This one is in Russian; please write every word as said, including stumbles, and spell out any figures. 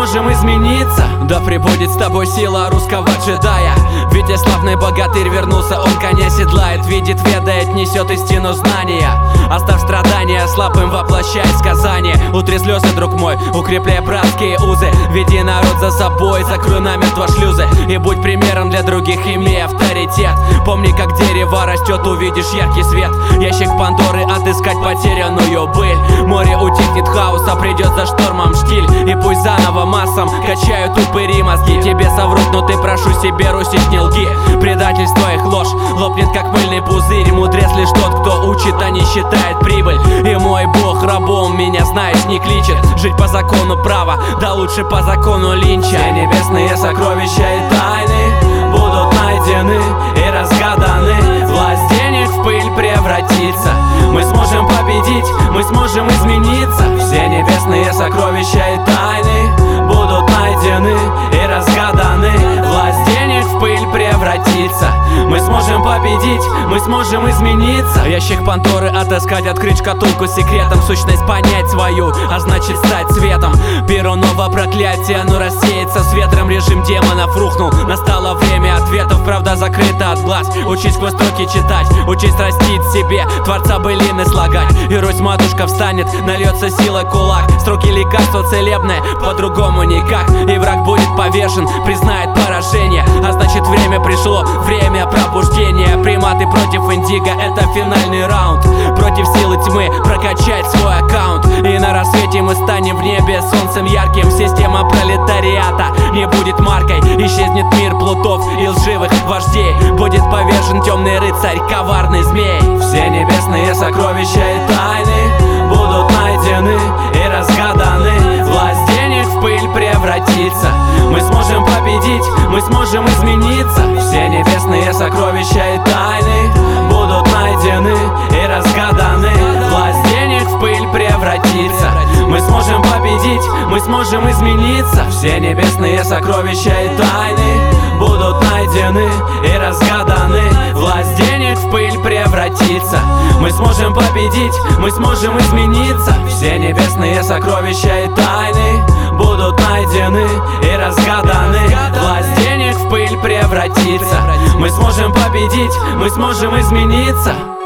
сможем измениться. Да пребудет с тобой сила русского джедая. Ведь славный богатырь вернулся, он коня седлает. Видит, ведает, несет истину знания. Оставь страдания, слабым воплощай сказания. Утри слезы, друг мой, укрепляй братские узы. Веди народ за собой, закрой намертво шлюзы. И будь примером для других, имей авторитет. Помни, как дерево растет, увидишь яркий свет. Ящик Пандоры, отыскать потерянную быль. Море утихнет, хаоса придет за штормом штиль. И пусть заново массам качают упыри мозги. Тебе соврут, но ты, прошу себе, русить не лги. Предательство их ложь лопнет, как мыльный пузырь. Мудрец лишь тот, кто учит, а не считает прибыль. И мой бог рабом меня, знаешь, не кличет. Жить по закону права, да лучше по закону Линча. Все небесные сокровища и тайны будут найдены и разгаданы. Власть денег в пыль превратится. Мы сможем победить, мы сможем измениться. Все небесные сокровища и тайны будут найдены и разгаданы. Власть денег в пыль превратится. Мы сможем победить, мы сможем измениться. Ящик Пандоры отыскать, открыть шкатулку с секретом. Сущность понять свою, а значит стать светом. Перунова проклятие, но рассеется с ветром. Режим демонов рухнул, настало время ответов. Правда закрыта от глаз, учись сквозь строки читать. Учись растить себе, творца былины слагать. И Русь матушка встанет, нальется силой кулак. Строки лекарства целебное, по-другому никак. И враг будет повешен, признает поражение. А значит время пришло, время пробуждения. Приматы против индиго, это финальный раунд. Против силы тьмы прокачать свой аккаунт. И на рассвете мы станем в небе солнцем ярким. Система пролетариата не будет маркой. Исчезнет мир плутов и лживых вождей. Будет повержен темный рыцарь, коварный змей. Все небесные сокровища и тайны будут найдены и разгаданы. Власть денег в пыль превратится. Мы сможем победить, мы сможем измениться. Все небесные сокровища и тайны будут найдены и разгаданы. Власть денег в пыль превратится. Мы сможем победить, мы сможем измениться. Все небесные сокровища и тайны будут найдены и разгаданы. Власть денег в пыль превратится. Мы сможем победить, мы сможем измениться. Все небесные сокровища и тайны будут найдены и разгаданы. Власть денег в пыль превратится. Мы сможем победить, мы сможем измениться.